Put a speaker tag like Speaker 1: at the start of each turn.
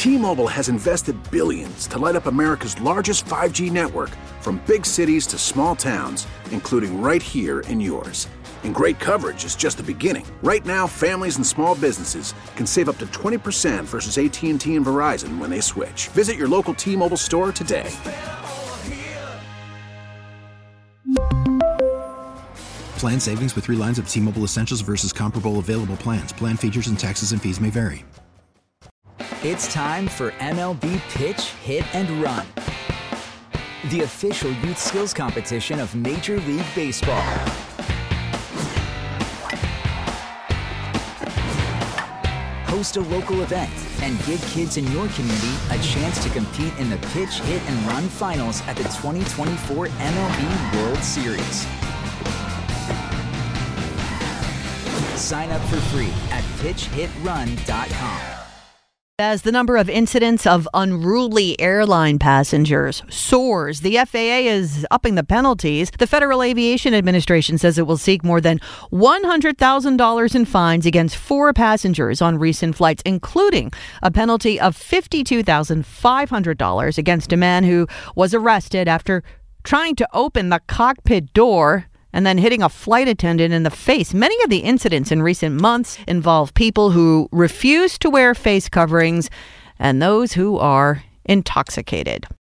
Speaker 1: T-Mobile has invested billions to light up America's largest 5G network, from big cities to small towns, including right here in yours. And great coverage is just the beginning. Right now, families and small businesses can save up to 20% versus AT&T and Verizon when they switch. Visit your local T-Mobile store today.
Speaker 2: Plan savings with 3 lines of T-Mobile Essentials versus comparable available plans. Plan features and taxes and fees may vary.
Speaker 3: It's time for MLB Pitch, Hit, and Run, the official youth skills competition of Major League Baseball. Host a local event and give kids in your community a chance to compete in the Pitch, Hit, and Run finals at the 2024 MLB World Series. Sign up for free at pitchhitrun.com.
Speaker 4: As the number of incidents of unruly airline passengers soars, the FAA is upping the penalties. The Federal Aviation Administration says it will seek more than $100,000 in fines against 4 passengers on recent flights, including a penalty of $52,500 against a man who was arrested after trying to open the cockpit door and then hitting a flight attendant in the face. Many of the incidents in recent months involve people who refuse to wear face coverings and those who are intoxicated.